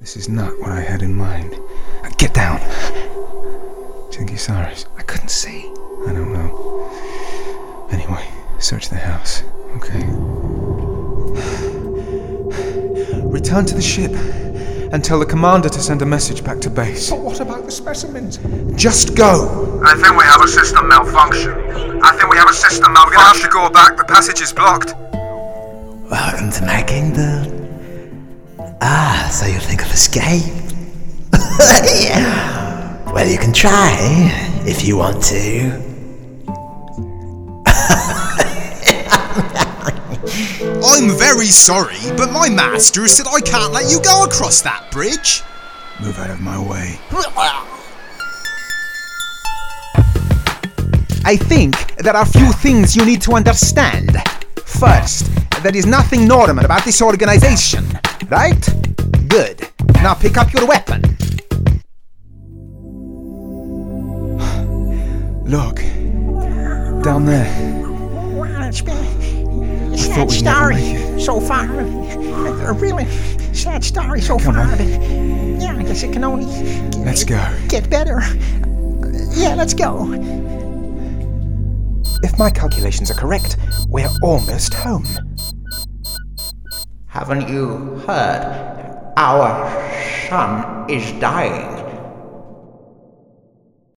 This is not what I had in mind. Get down! Chingisaurus. I couldn't see. I don't know. Anyway, search the house. Okay. Return to the ship and tell the commander to send a message back to base. But what about the specimens? Just go! I think we have a system malfunction. We're gonna have to go back. The passage is blocked. Welcome to my kingdom. So you think of escape? Yeah. Well, you can try, if you want to. I'm very sorry, but my master said I can't let you go across that bridge. Move out of my way. I think there are a few things you need to understand. First, there is nothing normal about this organization, right? Good. Now pick up your weapon. Look. Down there. Well, it's been a thought sad we'd never story make it. so far. A really sad story so Come far. on. But yeah, I guess it can only Let's go. get better. Yeah, let's go. If my calculations are correct, we're almost home. Haven't you heard? Our son is dying.